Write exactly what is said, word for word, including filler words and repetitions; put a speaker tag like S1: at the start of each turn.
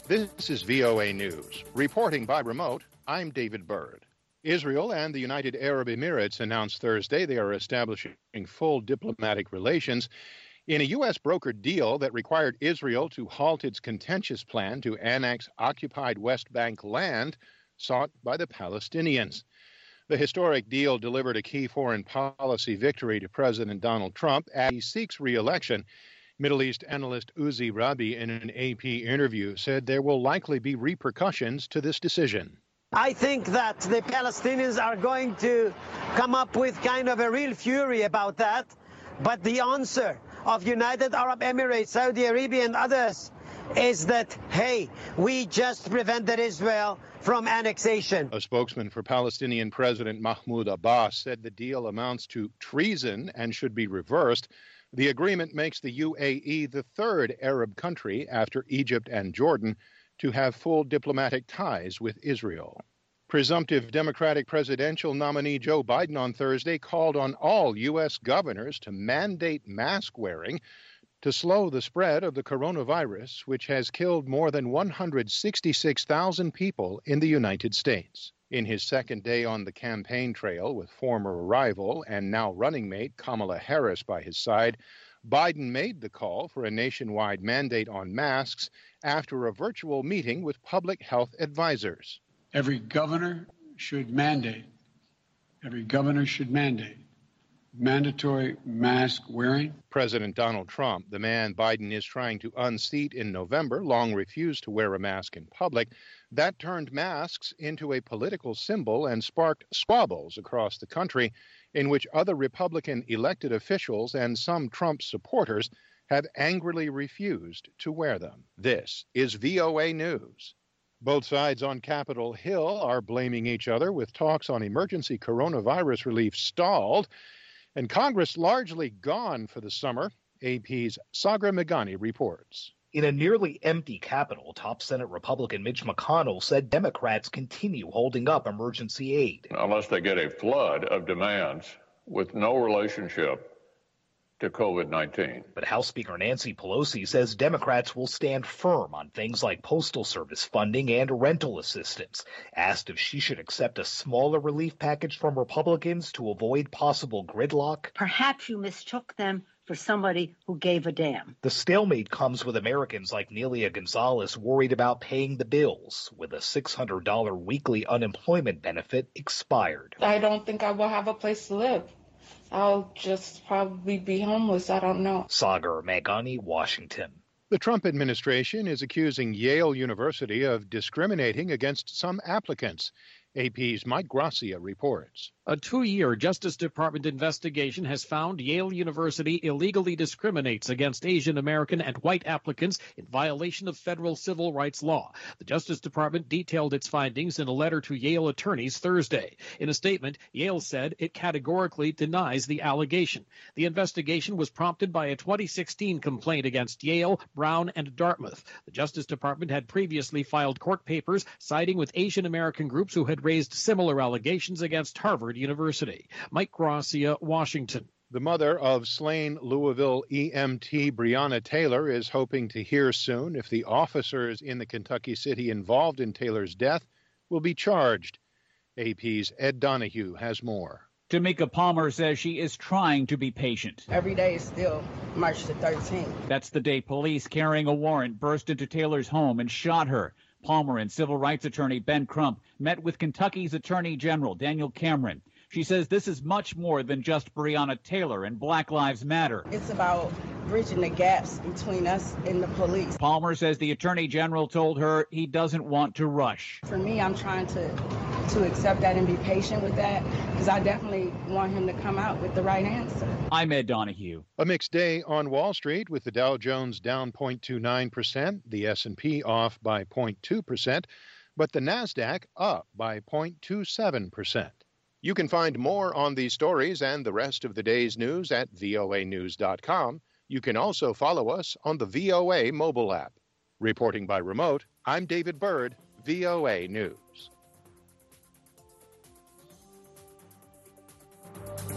S1: This is V O A News. Reporting by remote, I'm David Byrd. Israel and the United Arab Emirates announced Thursday they are establishing full diplomatic relations in a U S brokered deal that required Israel to halt its contentious plan to annex occupied West Bank land sought by the Palestinians. The historic deal delivered a key foreign policy victory to President Donald Trump as he seeks re-election. Middle East analyst Uzi Rabi, in an A P interview, said there will likely be repercussions to this decision.
S2: I think that the Palestinians are going to come up with kind of a real fury about that. But the answer of United Arab Emirates, Saudi Arabia, and others is that, hey, we just prevented Israel from annexation.
S1: A spokesman for Palestinian President Mahmoud Abbas said the deal amounts to treason and should be reversed. The agreement makes the U A E the third Arab country after Egypt and Jordan to have full diplomatic ties with Israel. Presumptive Democratic presidential nominee Joe Biden on Thursday called on all U S governors to mandate mask wearing to slow the spread of the coronavirus, which has killed more than one hundred sixty-six thousand people in the United States. In his second day on the campaign trail with former rival and now running mate Kamala Harris by his side, Biden made the call for a nationwide mandate on masks after a virtual meeting with public health advisors.
S3: Every governor should mandate, every governor should mandate mandatory mask wearing.
S1: President Donald Trump, the man Biden is trying to unseat in November, long refused to wear a mask in public. That turned masks into a political symbol and sparked squabbles across the country in which other Republican elected officials and some Trump supporters have angrily refused to wear them. This is V O A News. Both sides on Capitol Hill are blaming each other, with talks on emergency coronavirus relief stalled and Congress largely gone for the summer. A P's Sagar Meghani reports.
S4: In a nearly empty Capitol, top Senate Republican Mitch McConnell said Democrats continue holding up emergency aid.
S5: Unless they get a flood of demands with no relationship to COVID nineteen.
S4: But House Speaker Nancy Pelosi says Democrats will stand firm on things like Postal Service funding and rental assistance. Asked if she should accept a smaller relief package from Republicans to avoid possible gridlock.
S6: Perhaps you mistook them for somebody who gave a damn.
S4: The stalemate comes with Americans like Nelia Gonzalez worried about paying the bills, with a six hundred dollars weekly unemployment benefit expired.
S7: I don't think I will have a place to live. I'll just probably be homeless. I don't know.
S4: Sagar Meghani, Washington.
S1: The Trump administration is accusing Yale University of discriminating against some applicants. A P's Mike Gracia reports.
S8: A two-year Justice Department investigation has found Yale University illegally discriminates against Asian American and white applicants in violation of federal civil rights law. The Justice Department detailed its findings in a letter to Yale attorneys Thursday. In a statement, Yale said it categorically denies the allegation. The investigation was prompted by a twenty sixteen complaint against Yale, Brown, and Dartmouth. The Justice Department had previously filed court papers siding with Asian American groups who had raised similar allegations against Harvard University. Mike Gracia, Washington.
S1: The mother of slain Louisville E M T Breonna Taylor is hoping to hear soon if the officers in the Kentucky city involved in Taylor's death will be charged. A P's Ed Donahue has more.
S9: Tamika Palmer says she is trying to be patient.
S10: Every day is still March the thirteenth.
S9: That's the day police carrying a warrant burst into Taylor's home and shot her. Palmer and civil rights attorney Ben Crump met with Kentucky's Attorney General Daniel Cameron. She says this is much more than just Breonna Taylor and Black Lives Matter.
S10: It's about bridging the gaps between us and the police.
S9: Palmer says the Attorney General told her he doesn't want to rush.
S10: For me, I'm trying to to accept that and be patient with that, because I definitely want him to come out with the right answer.
S9: I'm Ed Donahue.
S1: A mixed day on Wall Street, with the Dow Jones down zero point two nine percent, the S and P off by zero point two percent, but the NASDAQ up by zero point two seven percent. You can find more on these stories and the rest of the day's news at V O A news dot com. You can also follow us on the V O A mobile app. Reporting by remote, I'm David Byrd, V O A News.